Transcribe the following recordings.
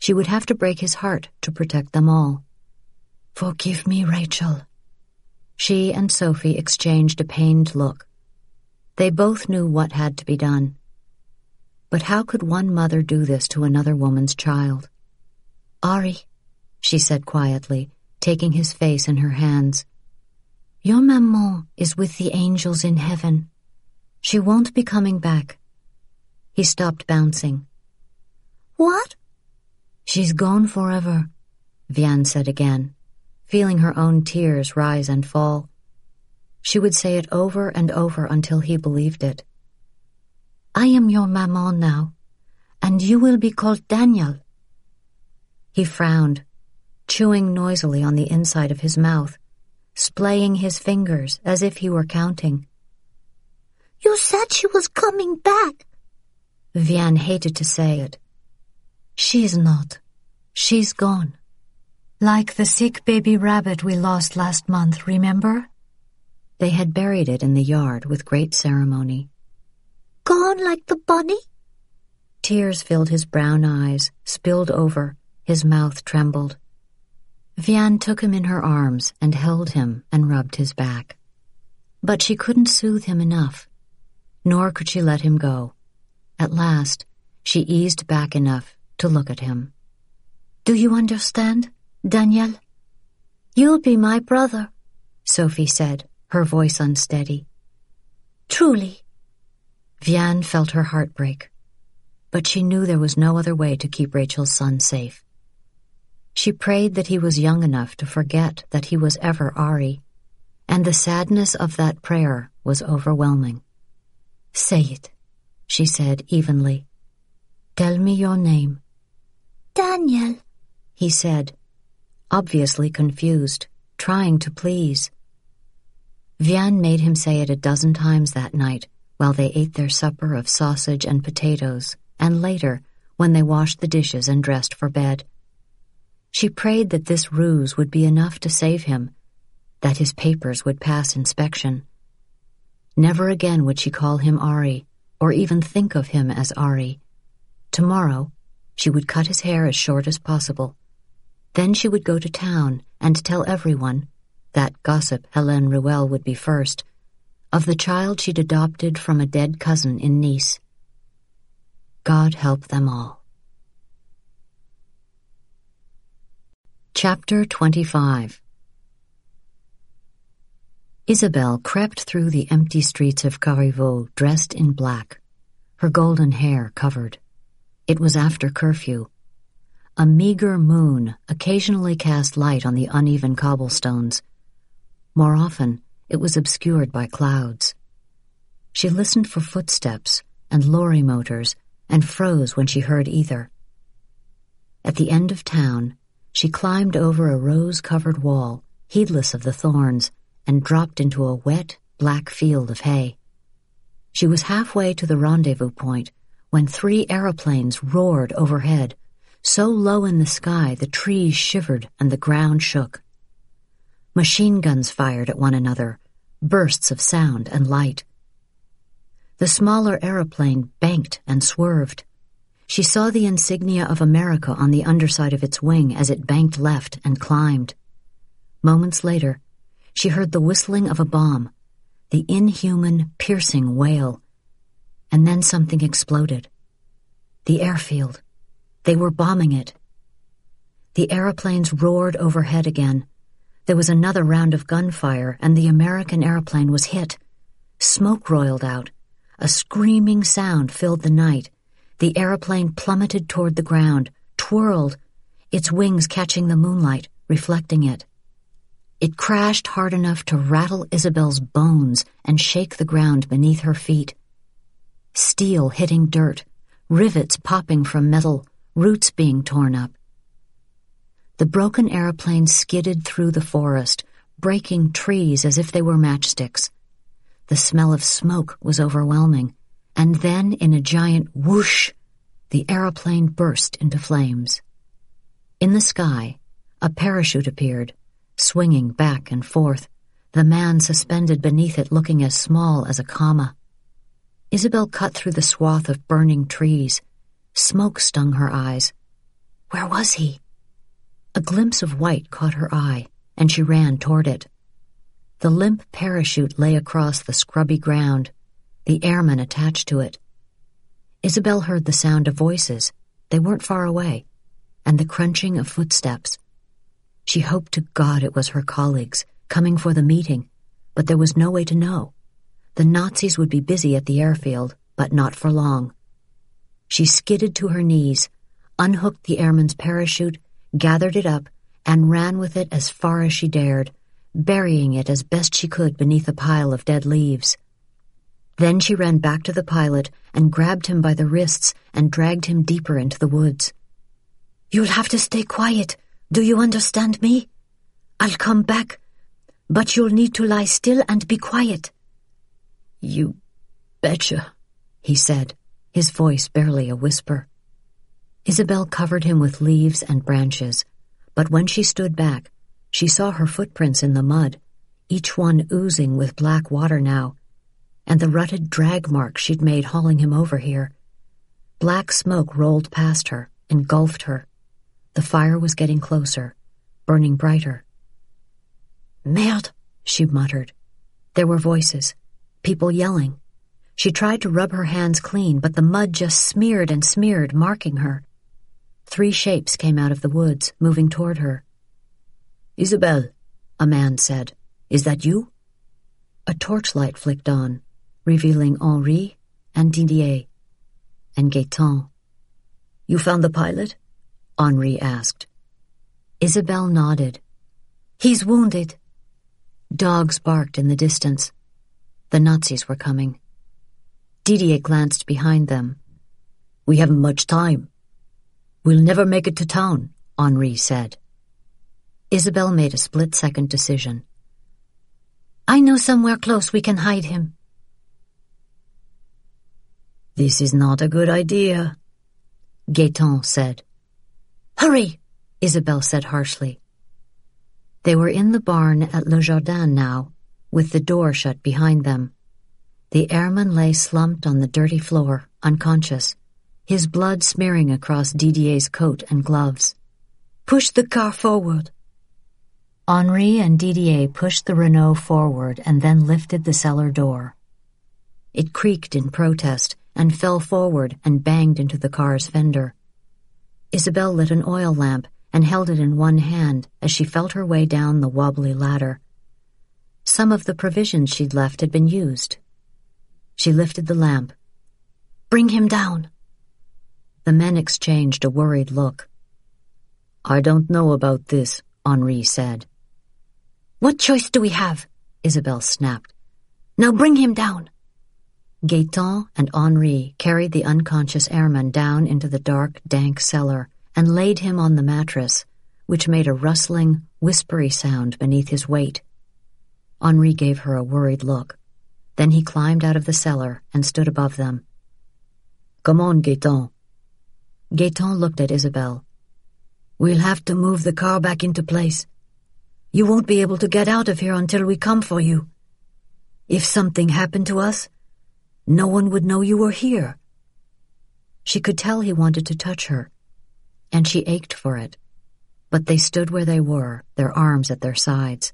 She would have to break his heart to protect them all. "Forgive me, Rachel." She and Sophie exchanged a pained look. They both knew what had to be done. But how could one mother do this to another woman's child? "Ari," she said quietly, taking his face in her hands, "your maman is with the angels in heaven. She won't be coming back." He stopped bouncing. "What?" "She's gone forever," Vianne said again, feeling her own tears rise and fall. She would say it over and over until he believed it. "I am your maman now, and you will be called Daniel." He frowned, chewing noisily on the inside of his mouth, splaying his fingers as if he were counting. "You said she was coming back." Vianne hated to say it. "She's not. She's gone. Like the sick baby rabbit we lost last month, remember?" They had buried it in the yard with great ceremony. "Gone like the bunny?" Tears filled his brown eyes, spilled over, his mouth trembled. Vianne took him in her arms and held him and rubbed his back. But she couldn't soothe him enough, nor could she let him go. At last, she eased back enough to look at him. "Do you understand, Daniel?" "You'll be my brother," Sophie said, her voice unsteady. "Truly." Vianne felt her heart break, but she knew there was no other way to keep Rachel's son safe. She prayed that he was young enough to forget that he was ever Ari, and the sadness of that prayer was overwhelming. "Say it," she said evenly. "Tell me your name." "Daniel," he said, obviously confused, trying to please. Vianne made him say it 12 times that night while they ate their supper of sausage and potatoes, and later, when they washed the dishes and dressed for bed. She prayed that this ruse would be enough to save him, that his papers would pass inspection. Never again would she call him Ari, or even think of him as Ari. Tomorrow, she would cut his hair as short as possible. Then she would go to town and tell everyone, that gossip Hélène Ruel would be first, of the child she'd adopted from a dead cousin in Nice. God help them all. Chapter 25. Isabelle crept through the empty streets of Carrivaux dressed in black, her golden hair covered. It was after curfew. A meager moon occasionally cast light on the uneven cobblestones. More often, it was obscured by clouds. She listened for footsteps and lorry motors and froze when she heard either. At the end of town, she climbed over a rose-covered wall, heedless of the thorns, and dropped into a wet, black field of hay. She was halfway to the rendezvous point when 3 aeroplanes roared overhead, so low in the sky the trees shivered and the ground shook. Machine guns fired at one another, bursts of sound and light. The smaller aeroplane banked and swerved. She saw the insignia of America on the underside of its wing as it banked left and climbed. Moments later, she heard the whistling of a bomb, the inhuman, piercing wail. And then something exploded. The airfield. They were bombing it. The aeroplanes roared overhead again. There was another round of gunfire, and the American airplane was hit. Smoke roiled out. A screaming sound filled the night. The airplane plummeted toward the ground, twirled, its wings catching the moonlight, reflecting it. It crashed hard enough to rattle Isabelle's bones and shake the ground beneath her feet. Steel hitting dirt, rivets popping from metal, roots being torn up. The broken airplane skidded through the forest, breaking trees as if they were matchsticks. The smell of smoke was overwhelming, and then in a giant whoosh, the airplane burst into flames. In the sky, a parachute appeared, swinging back and forth, the man suspended beneath it looking as small as a comma. Isabelle cut through the swath of burning trees. Smoke stung her eyes. Where was he? A glimpse of white caught her eye, and she ran toward it. The limp parachute lay across the scrubby ground, the airman attached to it. Isabel heard the sound of voices. They weren't far away, and the crunching of footsteps. She hoped to God it was her colleagues, coming for the meeting, but there was no way to know. The Nazis would be busy at the airfield, but not for long. She skidded to her knees, unhooked the airman's parachute, gathered it up, and ran with it as far as she dared, burying it as best she could beneath a pile of dead leaves. Then she ran back to the pilot and grabbed him by the wrists and dragged him deeper into the woods. "You'll have to stay quiet. Do you understand me? I'll come back, but you'll need to lie still and be quiet." "You betcha," he said, his voice barely a whisper. Isabel covered him with leaves and branches, but when she stood back, she saw her footprints in the mud, each one oozing with black water now, and the rutted drag marks she'd made hauling him over here. Black smoke rolled past her, engulfed her. The fire was getting closer, burning brighter. "Merde," she muttered. There were voices, people yelling. She tried to rub her hands clean, but the mud just smeared and smeared, marking her. 3 shapes came out of the woods, moving toward her. "Isabel," a man said, "is that you?" A torchlight flicked on, revealing Henri and Didier, and Gaëtan. "You found the pilot?" Henri asked. Isabel nodded. "He's wounded." Dogs barked in the distance. The Nazis were coming. Didier glanced behind them. "We haven't much time." "We'll never make it to town," Henri said. Isabel made a split-second decision. "I know somewhere close we can hide him." "This is not a good idea," Gaëtan said. "Hurry," Isabel said harshly. They were in the barn at Le Jardin now, with the door shut behind them. The airman lay slumped on the dirty floor, unconscious, his blood smearing across Didier's coat and gloves. "Push the car forward." Henri and Didier pushed the Renault forward and then lifted the cellar door. It creaked in protest and fell forward and banged into the car's fender. Isabel lit an oil lamp and held it in one hand as she felt her way down the wobbly ladder. Some of the provisions she'd left had been used. She lifted the lamp. "Bring him down." The men exchanged a worried look. "I don't know about this," Henri said. "What choice do we have?" Isabel snapped. "Now bring him down." Gaëtan and Henri carried the unconscious airman down into the dark, dank cellar and laid him on the mattress, which made a rustling, whispery sound beneath his weight. Henri gave her a worried look. Then he climbed out of the cellar and stood above them. "Come on, Gaëtan." Gaëtan looked at Isabel. "We'll have to move the car back into place. You won't be able to get out of here until we come for you. If something happened to us, no one would know you were here." She could tell he wanted to touch her, and she ached for it, but they stood where they were, their arms at their sides.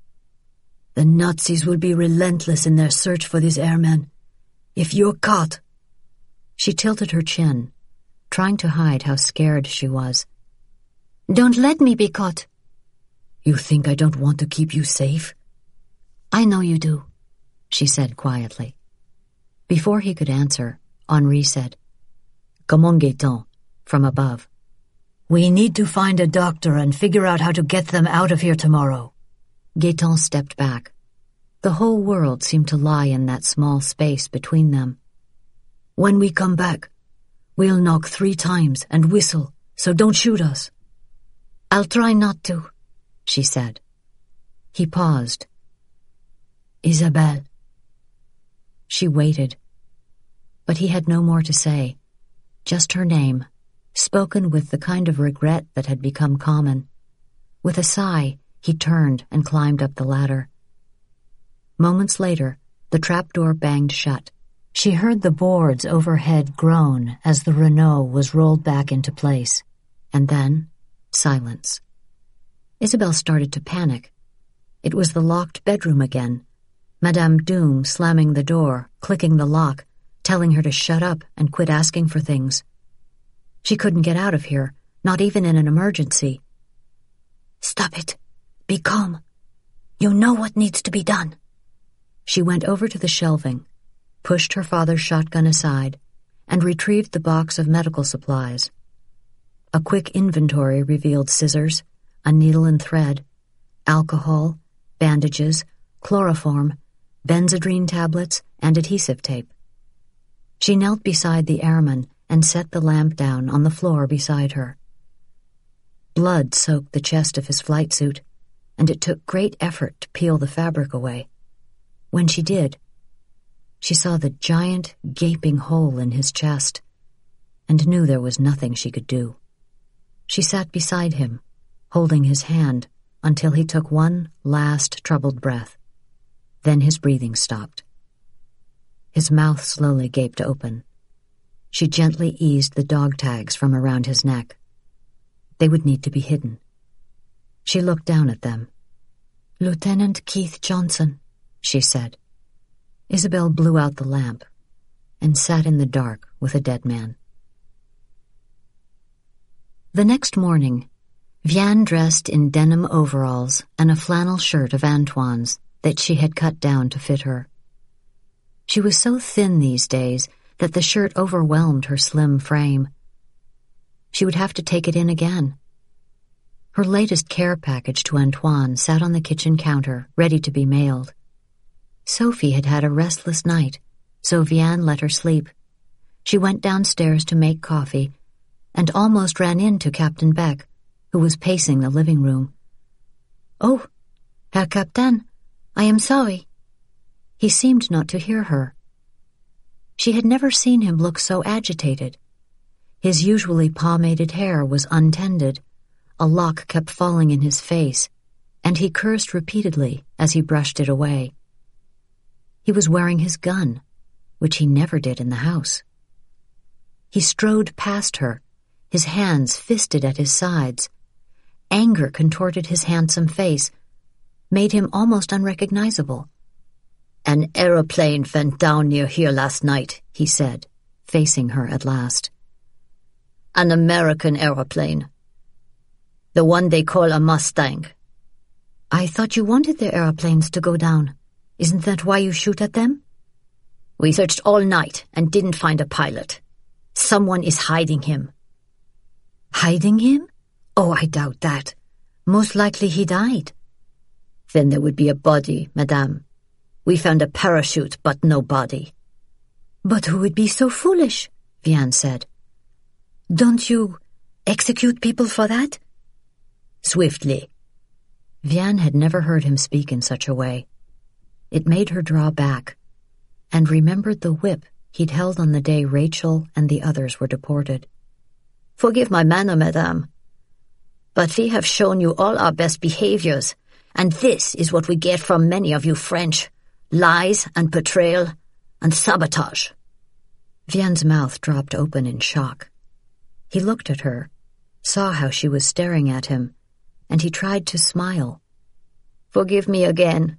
"The Nazis will be relentless in their search for this airman. If you're caught—" She tilted her chin, trying to hide how scared she was. "Don't let me be caught." "You think I don't want to keep you safe?" "I know you do," she said quietly. Before he could answer, Henri said, "Come on, Gaëtan," from above. "We need to find a doctor and figure out how to get them out of here tomorrow." Gaëtan stepped back. The whole world seemed to lie in that small space between them. "When we come back, we'll knock 3 times and whistle, so don't shoot us." "I'll try not to," she said. He paused. "Isabel." She waited, but he had no more to say, just her name, spoken with the kind of regret that had become common. With a sigh, he turned and climbed up the ladder. Moments later, the trapdoor banged shut. She heard the boards overhead groan as the Renault was rolled back into place. and then silence. Isabel started to panic. It was the locked bedroom again. Madame Doom slamming the door, clicking the lock, telling her to shut up and quit asking for things. She couldn't get out of here, not even in an emergency. "Stop it. Be calm. You know what needs to be done." She went over to the shelving, pushed her father's shotgun aside, and retrieved the box of medical supplies. A quick inventory revealed scissors, a needle and thread, alcohol, bandages, chloroform, Benzedrine tablets, and adhesive tape. She knelt beside the airman and set the lamp down on the floor beside her. Blood soaked the chest of his flight suit, and it took great effort to peel the fabric away. When she did, she saw the giant, gaping hole in his chest and knew there was nothing she could do. She sat beside him, holding his hand until he took one last troubled breath. Then his breathing stopped. His mouth slowly gaped open. She gently eased the dog tags from around his neck. They would need to be hidden. She looked down at them. "Lieutenant Keith Johnson," she said. Isabel blew out the lamp and sat in the dark with a dead man. The next morning, Vianne dressed in denim overalls and a flannel shirt of Antoine's that she had cut down to fit her. She was so thin these days that the shirt overwhelmed her slim frame. She would have to take it in again. Her latest care package to Antoine sat on the kitchen counter, ready to be mailed. Sophie had had a restless night, so Vianne let her sleep. She went downstairs to make coffee and almost ran into Captain Beck, who was pacing the living room. "Oh, Herr Captain, I am sorry." He seemed not to hear her. She had never seen him look so agitated. His usually pomaded hair was untended, a lock kept falling in his face, and he cursed repeatedly as he brushed it away. He was wearing his gun, which he never did in the house. He strode past her, his hands fisted at his sides. Anger contorted his handsome face, made him almost unrecognizable. "An aeroplane went down near here last night," he said, facing her at last. "An American aeroplane. The one they call a Mustang." "I thought you wanted the airplanes to go down. Isn't that why you shoot at them?" "We searched all night and didn't find a pilot. Someone is hiding him." "Hiding him? Oh, I doubt that. Most likely he died." "Then there would be a body, madame. We found a parachute, but no body." "But who would be so foolish?" Vianne said. "Don't you execute people for that?" "Swiftly." Vianne had never heard him speak in such a way. It made her draw back, and remembered the whip he'd held on the day Rachel and the others were deported. "Forgive my manner, madame, but we have shown you all our best behaviors, and this is what we get from many of you French: lies and betrayal and sabotage." Vianne's mouth dropped open in shock. He looked at her, saw how she was staring at him, and he tried to smile. "Forgive me again.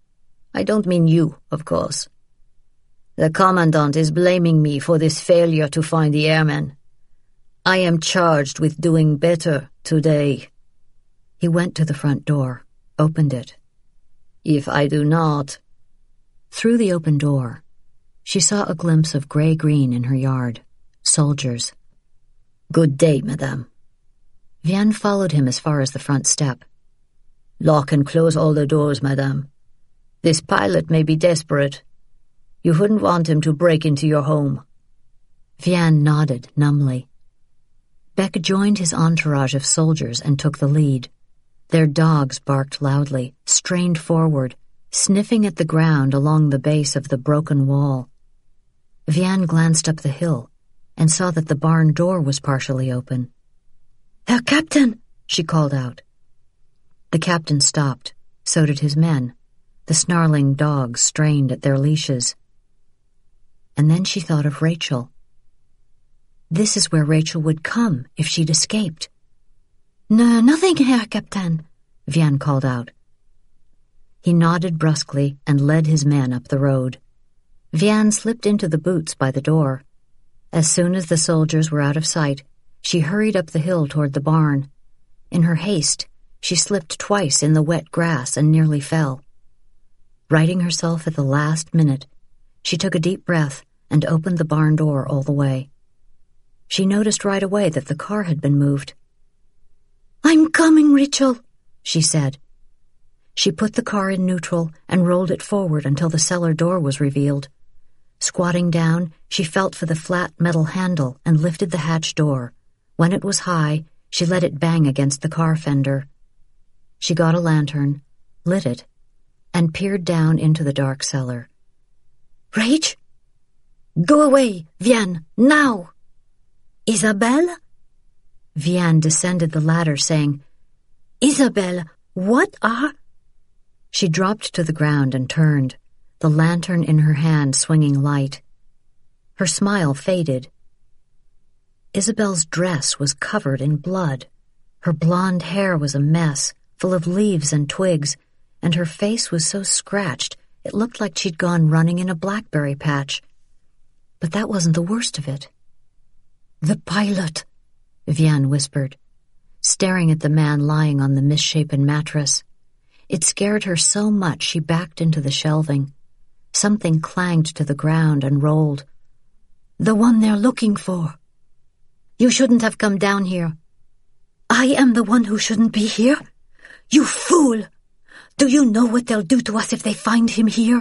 I don't mean you, of course. The Commandant is blaming me for this failure to find the airmen. I am charged with doing better today." He went to the front door, opened it. "If I do not—" Through the open door, she saw a glimpse of gray-green in her yard. Soldiers. "Good day, madame." Vianne followed him as far as the front step. "Lock and close all the doors, madame. This pilot may be desperate. You wouldn't want him to break into your home." Vianne nodded numbly. Beck joined his entourage of soldiers and took the lead. Their dogs barked loudly, strained forward, sniffing at the ground along the base of the broken wall. Vianne glanced up the hill and saw that the barn door was partially open. "Herr Captain!" she called out. The captain stopped, so did his men. The snarling dogs strained at their leashes. And then she thought of Rachel. This is where Rachel would come if she'd escaped. No, nothing, Herr Captain, Vian called out. He nodded brusquely and led his men up the road. Vian slipped into the boots by the door. As soon as the soldiers were out of sight, she hurried up the hill toward the barn. In her haste, she slipped twice in the wet grass and nearly fell. Righting herself at the last minute, she took a deep breath and opened the barn door all the way. She noticed right away that the car had been moved. "I'm coming, Rachel," she said. She put the car in neutral and rolled it forward until the cellar door was revealed. Squatting down, she felt for the flat metal handle and lifted the hatch door. When it was high, she let it bang against the car fender. She got a lantern, lit it, and peered down into the dark cellar. "Rach? Go away, Vian, now!" "Isabelle?" Vian descended the ladder, saying, "Isabelle, what are—" She dropped to the ground and turned, the lantern in her hand swinging light. Her smile faded. Isabelle's dress was covered in blood. Her blonde hair was a mess, full of leaves and twigs, and her face was so scratched it looked like she'd gone running in a blackberry patch. But that wasn't the worst of it. "The pilot," Vian whispered, staring at the man lying on the misshapen mattress. It scared her so much she backed into the shelving. Something clanged to the ground and rolled. "The one they're looking for. You shouldn't have come down here." "I am the one who shouldn't be here? You fool! Do you know what they'll do to us if they find him here?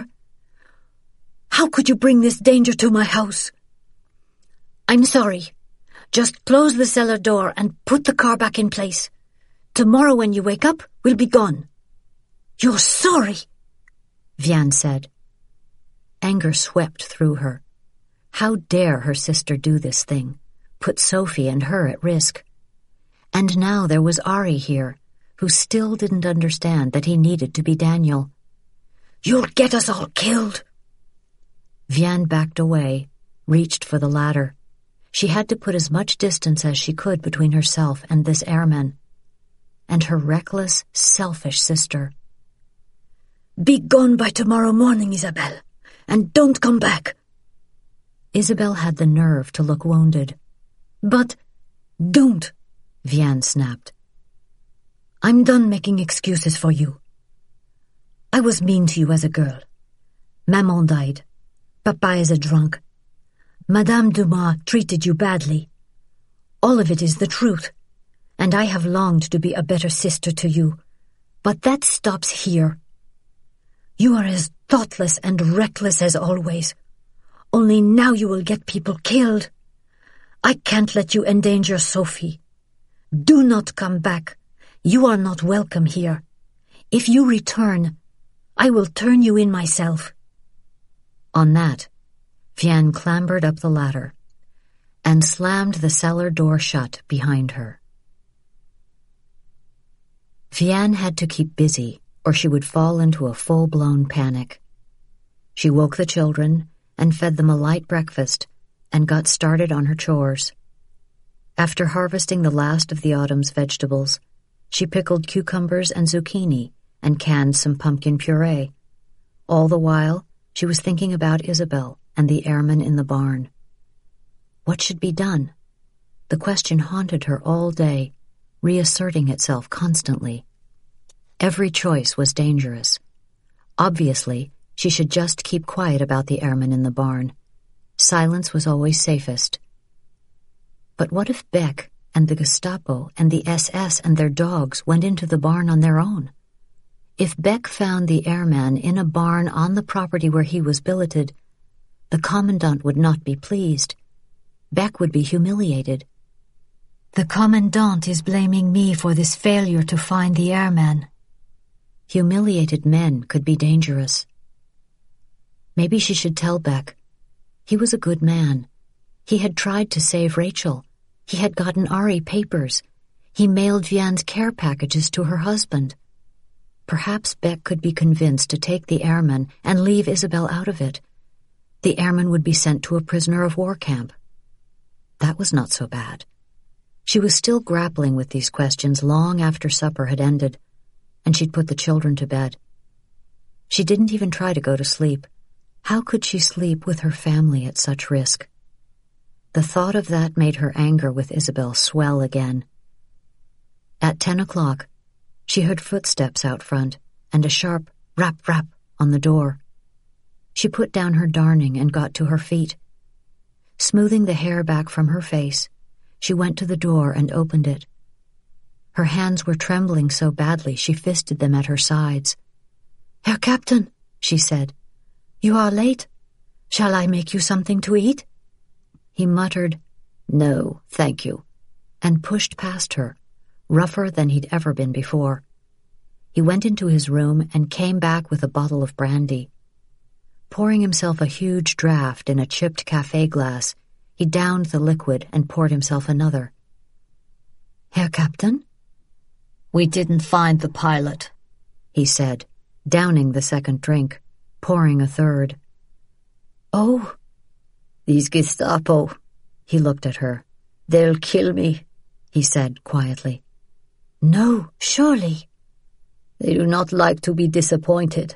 How could you bring this danger to my house?" "I'm sorry. Just close the cellar door and put the car back in place. Tomorrow when you wake up, we'll be gone." "You're sorry," Vian said. Anger swept through her. How dare her sister do this thing, put Sophie and her at risk? And now there was Ari here, who still didn't understand that he needed to be Daniel. "You'll get us all killed." Vian backed away, reached for the ladder. She had to put as much distance as she could between herself and this airman, and her reckless, selfish sister. "Be gone by tomorrow morning, Isabelle, and don't come back." Isabelle had the nerve to look wounded. "But don't," Vian snapped. "I'm done making excuses for you. I was mean to you as a girl. Maman died. Papa is a drunk. Madame Dumas treated you badly. All of it is the truth, and I have longed to be a better sister to you, but that stops here. You are as thoughtless and reckless as always, only now you will get people killed. I can't let you endanger Sophie. Do not come back. You are not welcome here. If you return, I will turn you in myself." On that, Vian clambered up the ladder and slammed the cellar door shut behind her. Vian had to keep busy, or she would fall into a full-blown panic. She woke the children and fed them a light breakfast and got started on her chores. After harvesting the last of the autumn's vegetables, she pickled cucumbers and zucchini and canned some pumpkin puree. All the while, she was thinking about Isabelle and the airman in the barn. What should be done? The question haunted her all day, reasserting itself constantly. Every choice was dangerous. Obviously, she should just keep quiet about the airman in the barn. Silence was always safest. But what if Beck and the Gestapo and the SS and their dogs went into the barn on their own? If Beck found the airman in a barn on the property where he was billeted, the commandant would not be pleased. Beck would be humiliated. "The commandant is blaming me for this failure to find the airman." Humiliated men could be dangerous. Maybe she should tell Beck. He was a good man. He had tried to save Rachel. He had gotten Ari papers. He mailed Vian's care packages to her husband. Perhaps Beck could be convinced to take the airman and leave Isabelle out of it. The airman would be sent to a prisoner of war camp. That was not so bad. She was still grappling with these questions long after supper had ended, and she'd put the children to bed. She didn't even try to go to sleep. How could she sleep with her family at such risk? The thought of that made her anger with Isabel swell again. At 10 o'clock, she heard footsteps out front and a sharp rap-rap on the door. She put down her darning and got to her feet. Smoothing the hair back from her face, she went to the door and opened it. Her hands were trembling so badly she fisted them at her sides. "Herr Captain," she said, "you are late. Shall I make you something to eat?" He muttered, "No, thank you," and pushed past her, rougher than he'd ever been before. He went into his room and came back with a bottle of brandy. Pouring himself a huge draught in a chipped café glass, he downed the liquid and poured himself another. "Herr Captain?" "We didn't find the pilot," he said, downing the second drink, pouring a third. "Oh." "These Gestapo," he looked at her. "They'll kill me," he said quietly. "No, surely." "They do not like to be disappointed."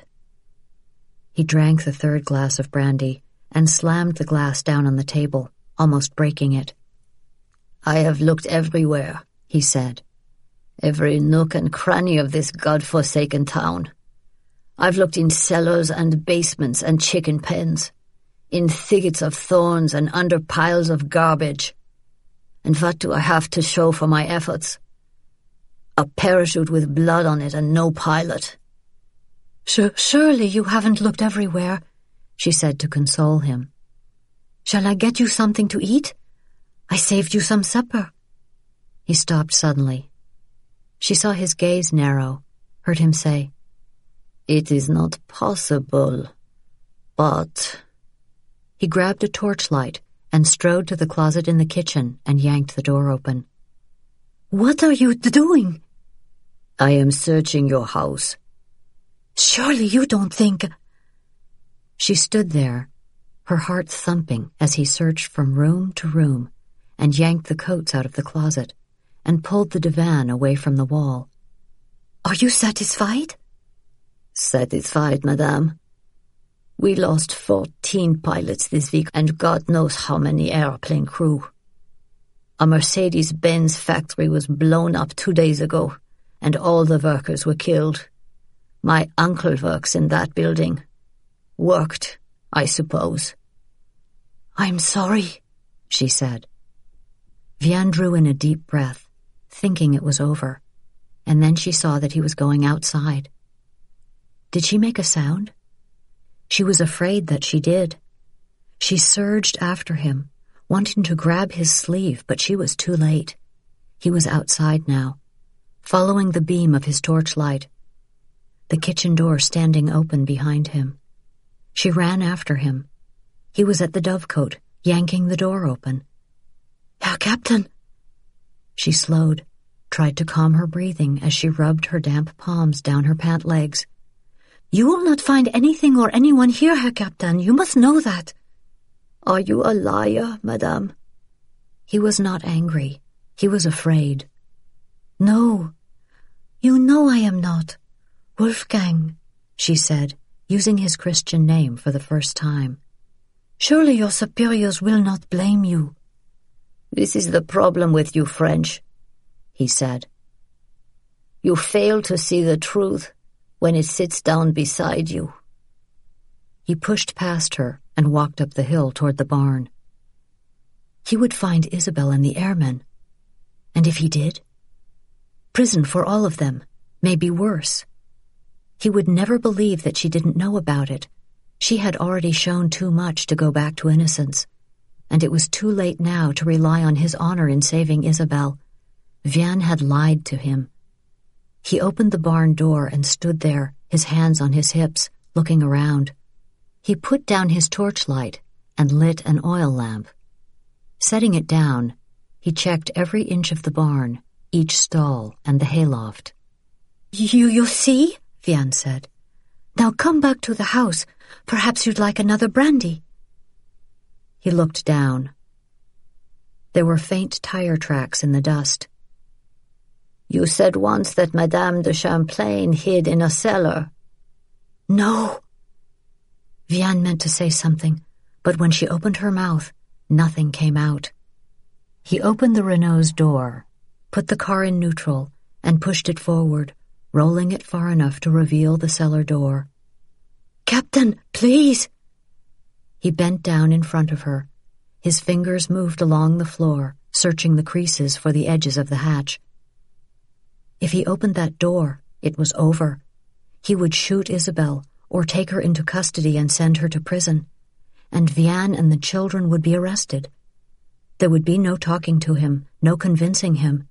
He drank the third glass of brandy and slammed the glass down on the table, almost breaking it. "I have looked everywhere," he said. "Every nook and cranny of this God-forsaken town. I've looked in cellars and basements and chicken pens, in thickets of thorns and under piles of garbage. And what do I have to show for my efforts? A parachute with blood on it and no pilot." Surely you haven't looked everywhere," she said to console him. "Shall I get you something to eat? I saved you some supper." He stopped suddenly. She saw his gaze narrow, heard him say, "It is not possible, but—" He grabbed a torchlight and strode to the closet in the kitchen and yanked the door open. "What are you doing?" "I am searching your house." "Surely you don't think—" She stood there, her heart thumping as he searched from room to room and yanked the coats out of the closet and pulled the divan away from the wall. "Are you satisfied?" "Satisfied, madame. We lost 14 pilots this week and God knows how many airplane crew. A Mercedes-Benz factory was blown up 2 days ago and all the workers were killed. My uncle works in that building. Worked, I suppose." "I'm sorry," she said. Vian drew in a deep breath, thinking it was over, and then she saw that he was going outside. Did she make a sound? She was afraid that she did. She surged after him, wanting to grab his sleeve, but she was too late. He was outside now, following the beam of his torchlight, the kitchen door standing open behind him. She ran after him. He was at the dovecote, yanking the door open. "Herr Captain!" She slowed, tried to calm her breathing as she rubbed her damp palms down her pant legs. "You will not find anything or anyone here, Herr Captain. You must know that." "Are you a liar, madame?" He was not angry. He was afraid. "No, you know I am not. Wolfgang," she said, using his Christian name for the first time. "Surely your superiors will not blame you." "This is the problem with you French," he said. "You fail to see the truth when it sits down beside you." He pushed past her and walked up the hill toward the barn. He would find Isabel and the airmen. And if he did? Prison for all of them, maybe worse. He would never believe that she didn't know about it. She had already shown too much to go back to innocence, and it was too late now to rely on his honor in saving Isabel. Vian had lied to him. He opened the barn door and stood there, his hands on his hips, looking around. He put down his torchlight and lit an oil lamp. Setting it down, he checked every inch of the barn, each stall and the hayloft. You see?" Vian said. "Now come back to the house. Perhaps you'd like another brandy." He looked down. There were faint tire tracks in the dust. You said once that Madame de Champlain hid in a cellar. No. Vianne meant to say something, but when she opened her mouth, nothing came out. He opened the Renault's door, put the car in neutral, and pushed it forward, rolling it far enough to reveal the cellar door. "Captain, please!" He bent down in front of her. His fingers moved along the floor, searching the creases for the edges of the hatch. If he opened that door, it was over. He would shoot Isabelle, or take her into custody and send her to prison, and Vianne and the children would be arrested. There would be no talking to him, no convincing him.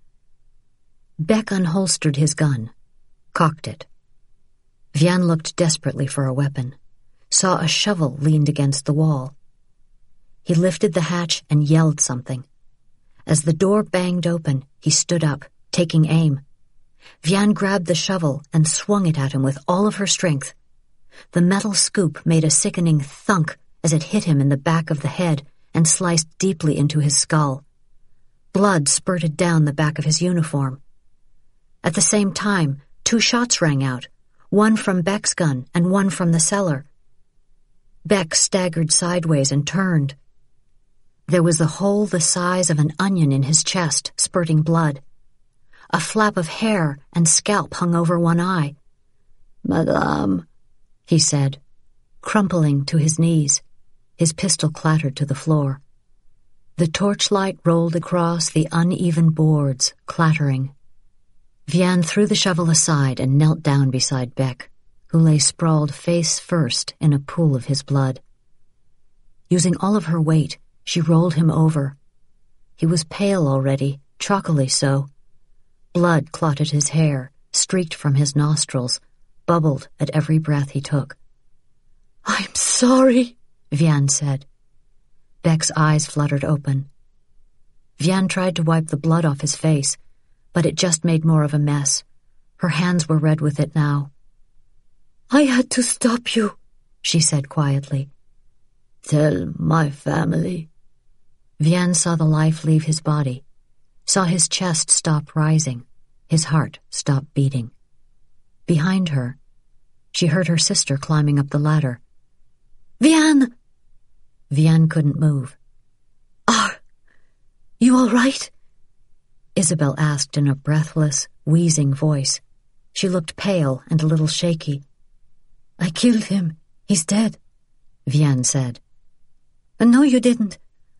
Beck unholstered his gun, cocked it. Vianne looked desperately for a weapon, saw a shovel leaned against the wall. He lifted the hatch and yelled something. As the door banged open, he stood up, taking aim. Vianne grabbed the shovel and swung it at him with all of her strength. The metal scoop made a sickening thunk as it hit him in the back of the head and sliced deeply into his skull. Blood spurted down the back of his uniform. At the same time, 2 shots rang out, one from Beck's gun and one from the cellar. Beck staggered sideways and turned. There was a hole the size of an onion in his chest, spurting blood. A flap of hair and scalp hung over one eye. "Madame," he said, crumpling to his knees. His pistol clattered to the floor. The torchlight rolled across the uneven boards, clattering. Vianne threw the shovel aside and knelt down beside Beck, who lay sprawled face first in a pool of his blood. Using all of her weight, she rolled him over. He was pale already, chalkily so. Blood clotted his hair, streaked from his nostrils, bubbled at every breath he took. "I'm sorry," Vianne said. Beck's eyes fluttered open. Vianne tried to wipe the blood off his face, but it just made more of a mess. Her hands were red with it now. "I had to stop you," she said quietly. "Tell my family." Vianne saw the life leave his body, saw his chest stop rising, his heart stop beating. Behind her, she heard her sister climbing up the ladder. "Vianne!" Vianne couldn't move. "Are you all right?" Isabelle asked in a breathless, wheezing voice. She looked pale and a little shaky. "I killed him. He's dead," Vianne said. "No, you didn't.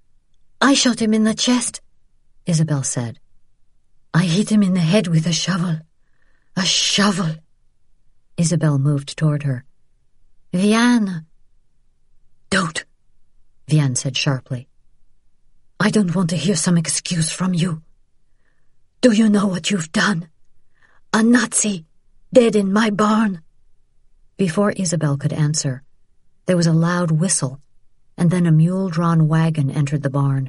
I shot him in the chest," Isabelle said. "I hit him in the head with a shovel. A shovel." Isabelle moved toward her. "Vianne." "Don't," Vianne said sharply. "I don't want to hear some excuse from you. Do you know what you've done? A Nazi, dead in my barn." Before Isabelle could answer, there was a loud whistle, and then a mule-drawn wagon entered the barn.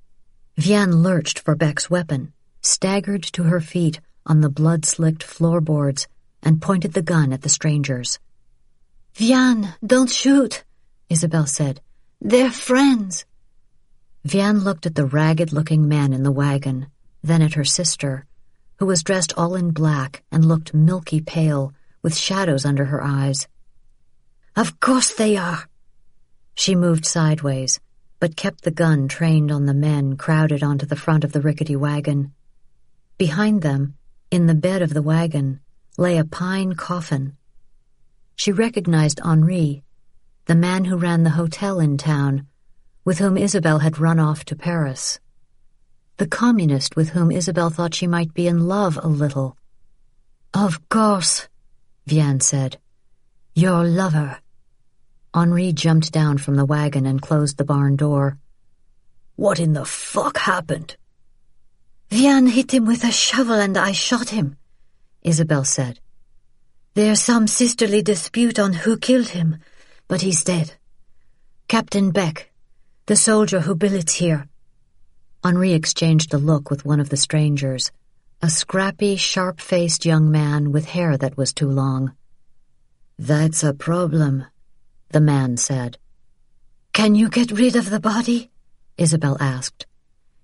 Vianne lurched for Beck's weapon, staggered to her feet on the blood-slicked floorboards, and pointed the gun at the strangers. "Vianne, don't shoot," Isabelle said. "They're friends." Vianne looked at the ragged-looking men in the wagon, then at her sister, who was dressed all in black and looked milky pale, with shadows under her eyes. "Of course they are." She moved sideways, but kept the gun trained on the men crowded onto the front of the rickety wagon. Behind them, in the bed of the wagon, lay a pine coffin. She recognized Henri, the man who ran the hotel in town, with whom Isabelle had run off to Paris. The communist with whom Isabelle thought she might be in love a little. "Of course," Vianne said. "Your lover." Henri jumped down from the wagon and closed the barn door. "What in the fuck happened?" "Vianne hit him with a shovel and I shot him," Isabelle said. "There's some sisterly dispute on who killed him, but he's dead. Captain Beck, the soldier who billets here." Henri exchanged a look with one of the strangers, a scrappy, sharp-faced young man with hair that was too long. "That's a problem," the man said. "Can you get rid of the body?" Isabelle asked.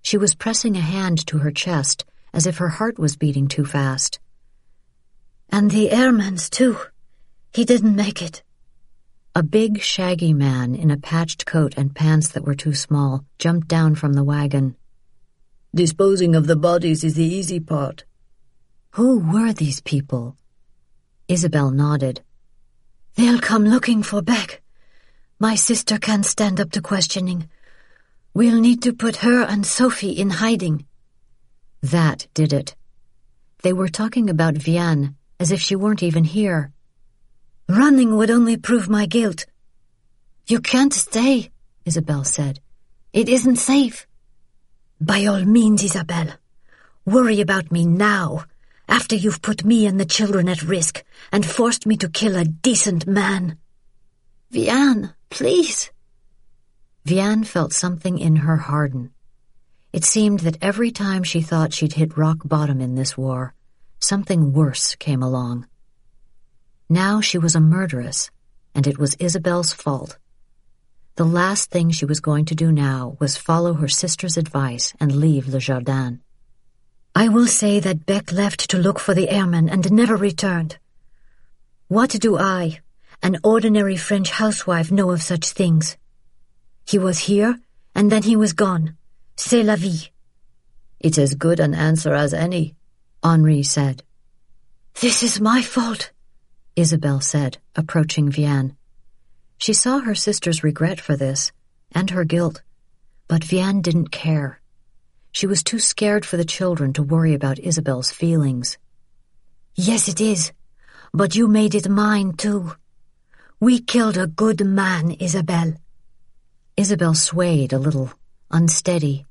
She was pressing a hand to her chest as if her heart was beating too fast. "And the airman's too. He didn't make it." A big, shaggy man in a patched coat and pants that were too small jumped down from the wagon. "Disposing of the bodies is the easy part." Who were these people? Isabel nodded. "They'll come looking for Beck. My sister can't stand up to questioning. We'll need to put her and Sophie in hiding." That did it. They were talking about Vianne as if she weren't even here. "Running would only prove my guilt." "You can't stay," Isabel said. "It isn't safe." "By all means, Isabel. Worry about me now, after you've put me and the children at risk and forced me to kill a decent man." "Vianne, please." Vianne felt something in her harden. It seemed that every time she thought she'd hit rock bottom in this war, something worse came along. Now she was a murderess, and it was Isabel's fault. The last thing she was going to do now was follow her sister's advice and leave Le Jardin. "I will say that Beck left to look for the airman and never returned. What do I, an ordinary French housewife, know of such things? He was here, and then he was gone. C'est la vie." "It's as good an answer as any," Henri said. "This is my fault," Isabel said, approaching Vianne. She saw her sister's regret for this, and her guilt, but Vianne didn't care. She was too scared for the children to worry about Isabel's feelings. "Yes, it is, but you made it mine, too. We killed a good man, Isabel." Isabel swayed a little, unsteady.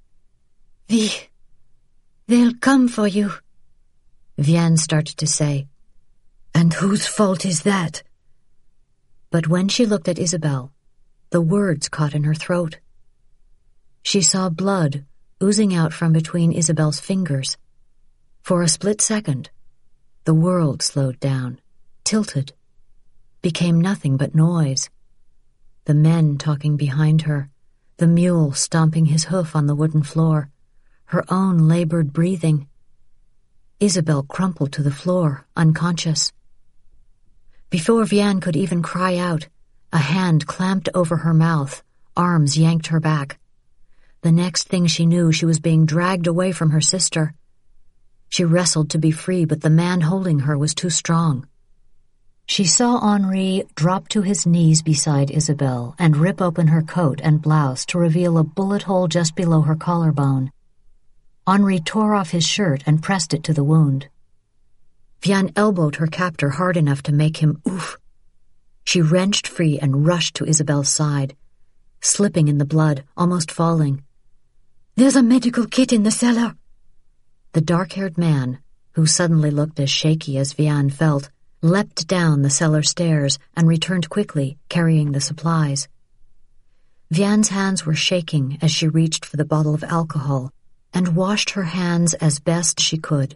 They'll come for you," Vianne started to say. "And whose fault is that?" But when she looked at Isabel, the words caught in her throat. She saw blood oozing out from between Isabel's fingers. For a split second, the world slowed down, tilted, became nothing but noise. The men talking behind her, the mule stomping his hoof on the wooden floor, her own labored breathing. Isabel crumpled to the floor, unconscious. Before Vianne could even cry out, a hand clamped over her mouth, arms yanked her back. The next thing she knew, she was being dragged away from her sister. She wrestled to be free, but the man holding her was too strong. She saw Henri drop to his knees beside Isabel and rip open her coat and blouse to reveal a bullet hole just below her collarbone. Henri tore off his shirt and pressed it to the wound. Vianne elbowed her captor hard enough to make him oof. She wrenched free and rushed to Isabel's side, slipping in the blood, almost falling. "There's a medical kit in the cellar." The dark-haired man, who suddenly looked as shaky as Vianne felt, leapt down the cellar stairs and returned quickly, carrying the supplies. Vianne's hands were shaking as she reached for the bottle of alcohol and washed her hands as best she could.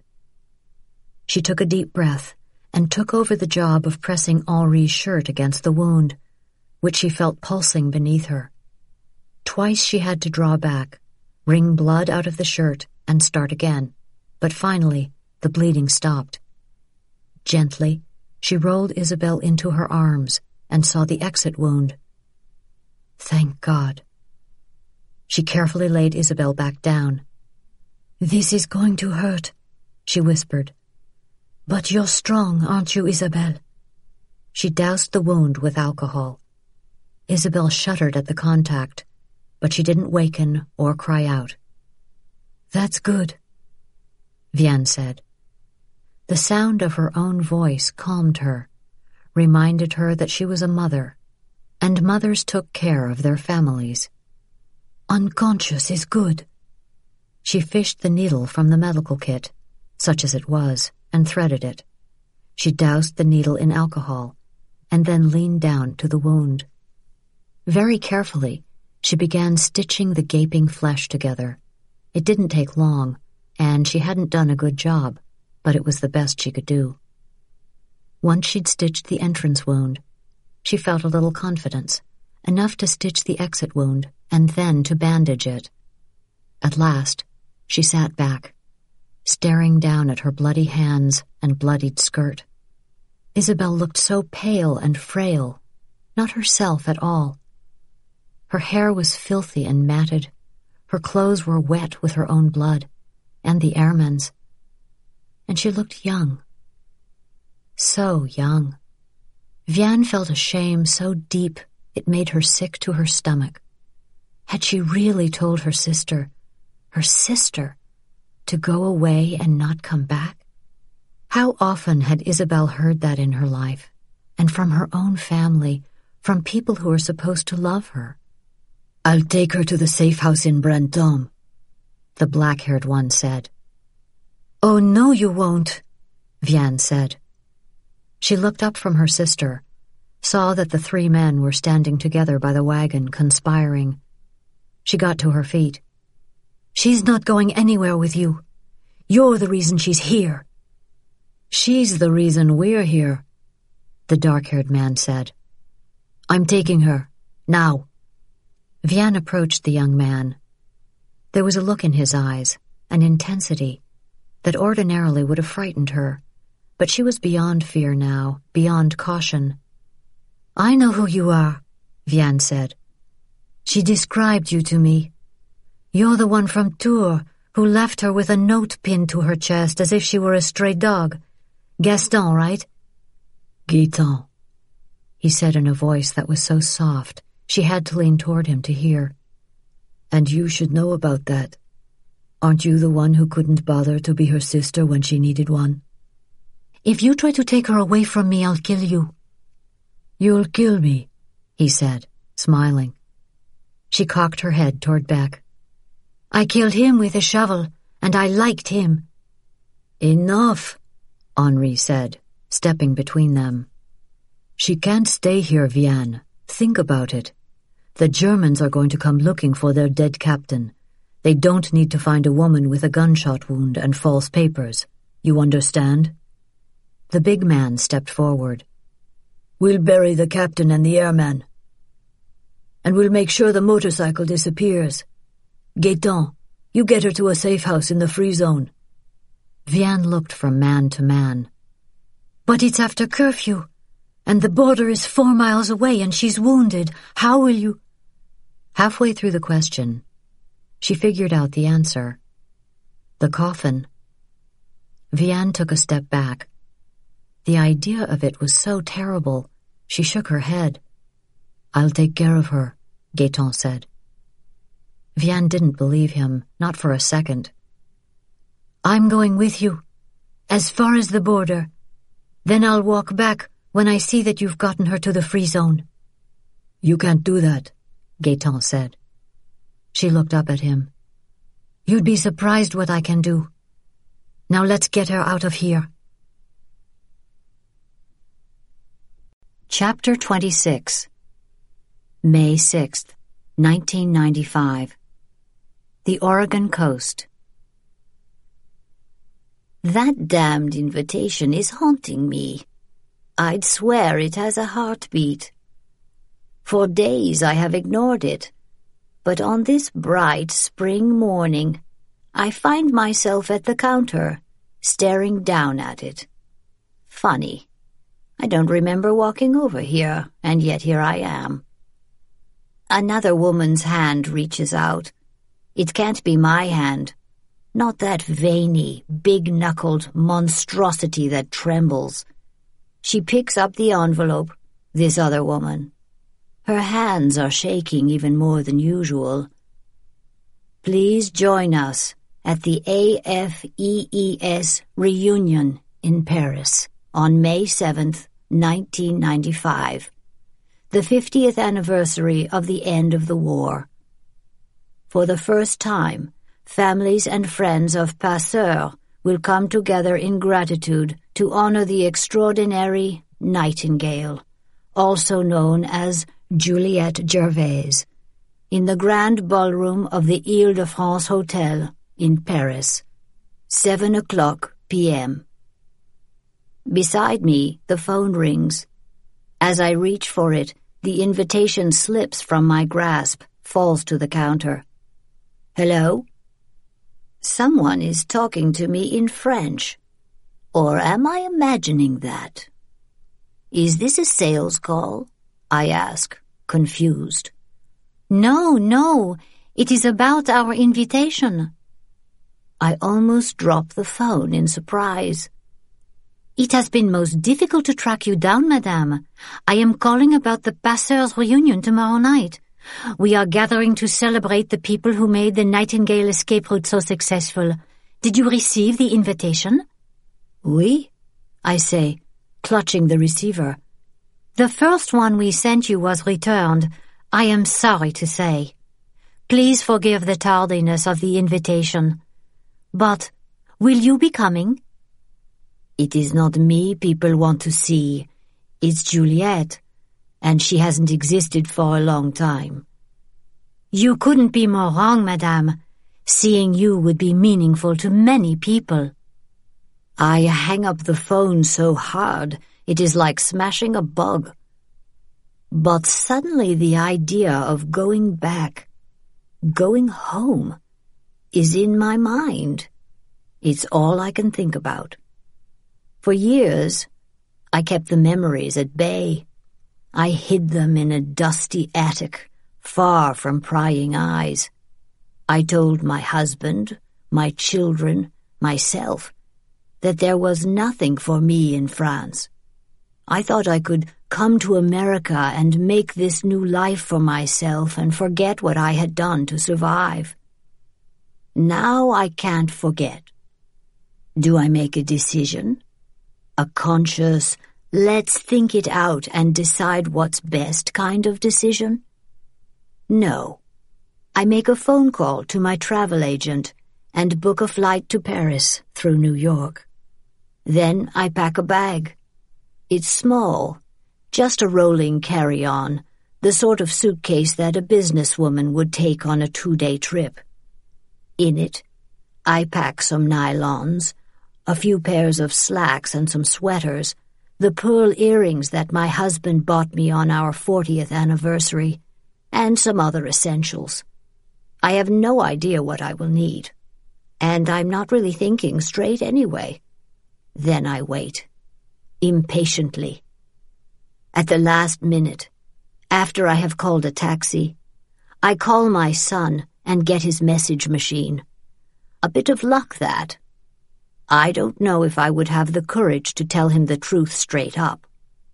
She took a deep breath and took over the job of pressing Henri's shirt against the wound, which she felt pulsing beneath her. Twice she had to draw back, wring blood out of the shirt, and start again, but finally the bleeding stopped. Gently, she rolled Isabel into her arms and saw the exit wound. Thank God. She carefully laid Isabel back down. "This is going to hurt," she whispered. "But you're strong, aren't you, Isabel?" She doused the wound with alcohol. Isabel shuddered at the contact, but she didn't waken or cry out. "That's good," Vianne said. The sound of her own voice calmed her, reminded her that she was a mother, and mothers took care of their families. "Unconscious is good." She fished the needle from the medical kit, such as it was, and threaded it. She doused the needle in alcohol, and then leaned down to the wound. Very carefully, she began stitching the gaping flesh together. It didn't take long, and she hadn't done a good job, but it was the best she could do. Once she'd stitched the entrance wound, she felt a little confidence, enough to stitch the exit wound and then to bandage it. At last, she sat back, staring down at her bloody hands and bloodied skirt. Isabel looked so pale and frail, not herself at all. Her hair was filthy and matted. Her clothes were wet with her own blood, and the airmen's. And she looked young. So young. Vianne felt a shame so deep it made her sick to her stomach. Had she really told her sister, to go away and not come back? How often had Isabel heard that in her life, and from her own family, from people who were supposed to love her? "I'll take her to the safe house in Brantôme," the black-haired one said. "Oh, no, you won't," Vianne said. She looked up from her sister, saw that the three men were standing together by the wagon, conspiring. She got to her feet. "She's not going anywhere with you. You're the reason she's here." "She's the reason we're here," the dark-haired man said. "I'm taking her, now." Vianne approached the young man. There was a look in his eyes, an intensity, that ordinarily would have frightened her, but she was beyond fear now, beyond caution. "I know who you are," Vianne said. "She described you to me. You're the one from Tours who left her with a note pinned to her chest as if she were a stray dog. Gaston, right?" "Gaëtan," he said in a voice that was so soft she had to lean toward him to hear. "And you should know about that. Aren't you the one who couldn't bother to be her sister when she needed one?" "If you try to take her away from me, I'll kill you." "You'll kill me," he said, smiling. She cocked her head toward Beck. "I killed him with a shovel, and I liked him." "Enough," Henri said, stepping between them. "She can't stay here, Vianne. Think about it. The Germans are going to come looking for their dead captain. They don't need to find a woman with a gunshot wound and false papers. You understand?" The big man stepped forward. "We'll bury the captain and the airman. And we'll make sure the motorcycle disappears. Gaëtan, you get her to a safe house in the free zone." Vianne looked from man to man. "But it's after curfew, and the border is 4 miles away, and she's wounded. How will you—" Halfway through the question, she figured out the answer. The coffin. Vianne took a step back. The idea of it was so terrible, she shook her head. "I'll take care of her," Gaëtan said. Vianne didn't believe him, not for a second. "I'm going with you, as far as the border. Then I'll walk back when I see that you've gotten her to the free zone." "You can't do that," Gaëtan said. She looked up at him. "You'd be surprised what I can do. Now let's get her out of here." Chapter 26. May 6th, 1995. The Oregon Coast. That damned invitation is haunting me. I'd swear it has a heartbeat. For days I have ignored it, but on this bright spring morning, I find myself at the counter, staring down at it. Funny. I don't remember walking over here, and yet here I am. Another woman's hand reaches out. It can't be my hand. Not that veiny, big-knuckled monstrosity that trembles. She picks up the envelope, this other woman. Her hands are shaking even more than usual. "Please join us at the AFEES reunion in Paris on May 7th, 1995, the 50th anniversary of the end of the war. For the first time, families and friends of Passeurs will come together in gratitude to honor the extraordinary Nightingale, also known as Juliette Gervais, in the grand ballroom of the Ile-de-France Hotel in Paris, 7:00 p.m. Beside me, the phone rings. As I reach for it, the invitation slips from my grasp, falls to the counter. "Hello?" Someone is talking to me in French. Or am I imagining that? Is this a sales call? I ask, confused. No, it is about our invitation. I almost drop the phone in surprise. It has been most difficult to track you down, madame. I am calling about the Passeurs reunion tomorrow night. We are gathering to celebrate the people who made the Nightingale escape route so successful. Did you receive the invitation? Oui, I say, clutching the receiver. The first one we sent you was returned, I am sorry to say. Please forgive the tardiness of the invitation. But will you be coming? It is not me people want to see. It's Juliette, and she hasn't existed for a long time. You couldn't be more wrong, madame. Seeing you would be meaningful to many people. I hang up the phone so hard, it is like smashing a bug. But suddenly the idea of going back, going home, is in my mind. It's all I can think about. For years, I kept the memories at bay. I hid them in a dusty attic, far from prying eyes. I told my husband, my children, myself, that there was nothing for me in France. I thought I could come to America and make this new life for myself and forget what I had done to survive. Now I can't forget. Do I make a decision? A conscious, let's think it out and decide what's best kind of decision? No. I make a phone call to my travel agent and book a flight to Paris through New York. Then I pack a bag. It's small, just a rolling carry-on, the sort of suitcase that a businesswoman would take on a 2-day trip. In it, I pack some nylons, a few pairs of slacks and some sweaters, the pearl earrings that my husband bought me on our 40th anniversary, and some other essentials. I have no idea what I will need, and I'm not really thinking straight anyway. Then I wait, impatiently. At the last minute, after I have called a taxi, I call my son and get his message machine. A bit of luck, that. I don't know if I would have the courage to tell him the truth straight up.